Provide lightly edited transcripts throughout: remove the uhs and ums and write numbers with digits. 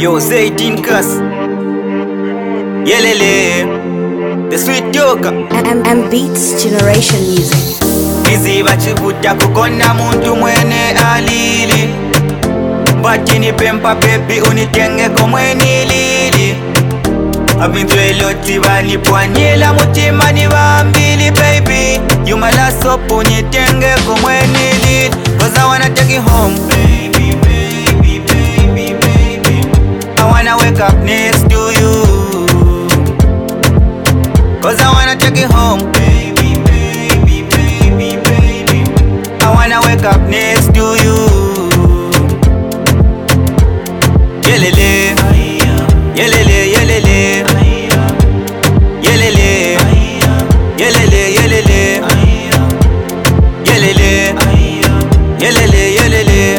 Yo, say Dinkas. Yelele, the sweet yoga. M Beats Generation Music. Busy bachivuta kukona muntu mwene alili. Batini pempa pepi unitenge komweni lili. Abintweloti banipwanyela mutima ni bambili baby. You my last hope unitenge komweni lili. Cause I wanna take you home baby, baby, baby, baby. I wanna wake up next to you. Cause I wanna take you home baby, baby, baby, baby. I wanna wake up next to you. Yelele, yelele, yelele, yelele, yelele, yelele, yelele, yelele, yelele,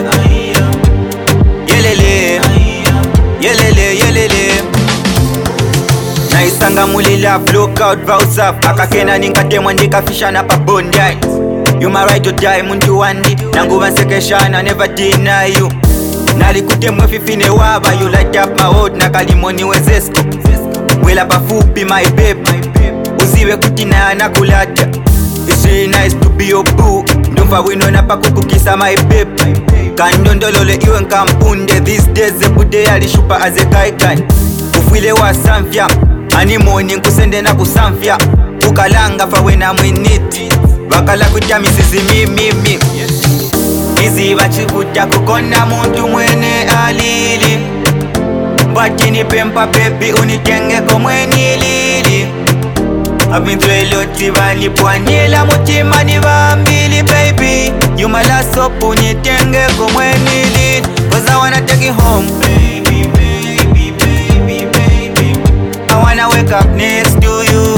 yelele, yelele. Naisanga mulila blockout vows up. Akakena ningatemwa ndikafishana pa bondi. You my right to die muntu wandi. Nanguva nsekeshana never deny you. Nalikutemwe fifine waba. You light up my heart nakalimoni wezesko. Wela pafupi my babe. Uziwe kutina nakulata. It's really nice to be your boo. Ndumva wino napakukukisa my babe. Kandondolole iwe nkampunde. These days zepude alishupa azekaikan. Ufwile wa samfya ani morning kusende na kusamfya. Ukalanga fa wena mwiniti. Bakala kutya misizi mimi. Izi bachivuta kukona muntu mwene alili. Batini pempa pepi unitenge komweni lili. Abintweloti banipwanyela mutima ni bambili baby. You my last hope unitenge komweni lili. Cause I wanna take you home baby, baby, baby, baby. I wanna wake up next to you.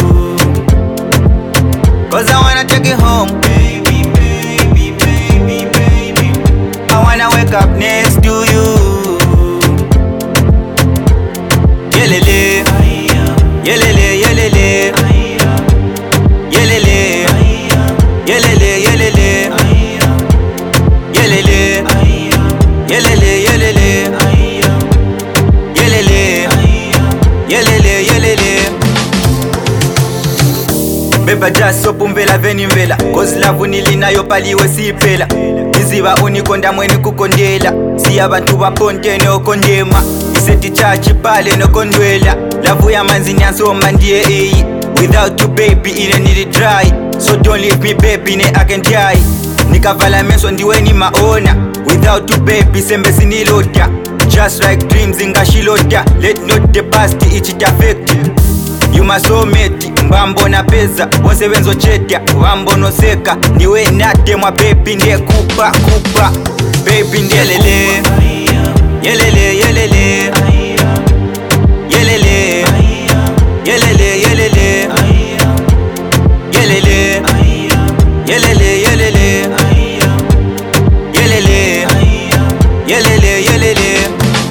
Cause I wanna take you home baby, baby, baby, baby. I wanna wake up next to you. Yelele, yelele, yelele, yelele, yelele, yelele, yelele, yelele, yelele, yelele, yelele. Beba jaso pumbela veni mvela. Cause love nilinayo paliwe sipela. Iziba unikonda mweni kukondela. Siya bantu baponte nokondema. Iseti chachi pale nokondwela. Lavu ya manzi nyansoma ndiye eyi. Without you baby ine nili dry. So don't leave me baby ne I can die. Nikavala meso ndiweni maona. Without you baby sembe sinilota. Just like dreams ingashilota. Let not the past it affect you. You my soulmate, mbambo na pesa. Wonse wenzo chetia, wambo no seka. Niwe nate mwa baby ndiye kupa. Baby ndiye yelele, yelele, yelele, yelele, yelele, yelele, yelele, yelele, yelele, yelele, yelele.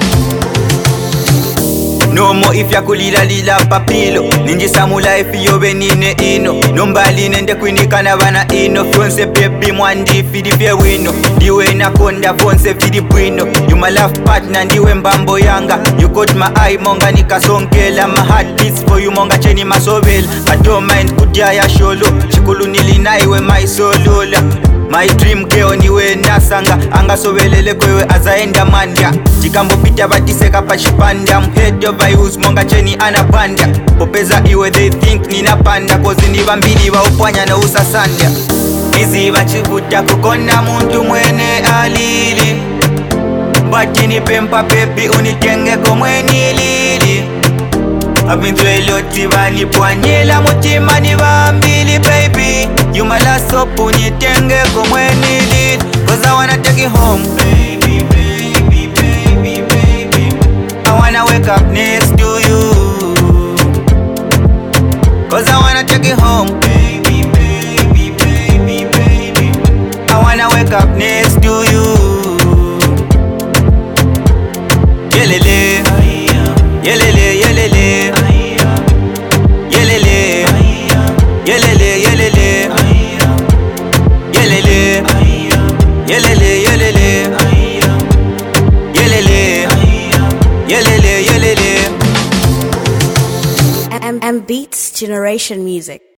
No more if ya kulila lila papilo. Ninji samula if yo benine ino. Nombali nende kwinikana bana ino. Fonse baby mwandi fidi fye wino. Diwe na konda fonse fidi bwino. You my love partner ndiwe mbambo yanga. You got my eye monga nikasonkela. My heart beats for you monga cheni masobel. I don't mind kutia ya sholo. Chikulu nilina iwe my solola. My dream girl niwe nasanga. Anga sobelele kwewe azaenda manda. Chikambo pita batiseka pachipanda. Head over use monga cheni anapanda. Popeza iwe they think ninapanda. Kozi nibambili wa upwanya na usasanda. Izi bachivuta kukona muntu mwene alili. Batini pempa pepi unitenge komweni lili. Abintweloti banipwanyela mutima ni bambili baby. You my last hope unitenge komweni lili. Cause I wanna take you home baby, baby, baby, baby. I wanna wake up next to you. Cause I wanna take you home baby, baby, baby, baby. I wanna wake up next to you. Yelele, yelele, yelele, yelele, yelele, yelele, yelele, yelele, yelele, yelele yelele. M Beats Generation Music.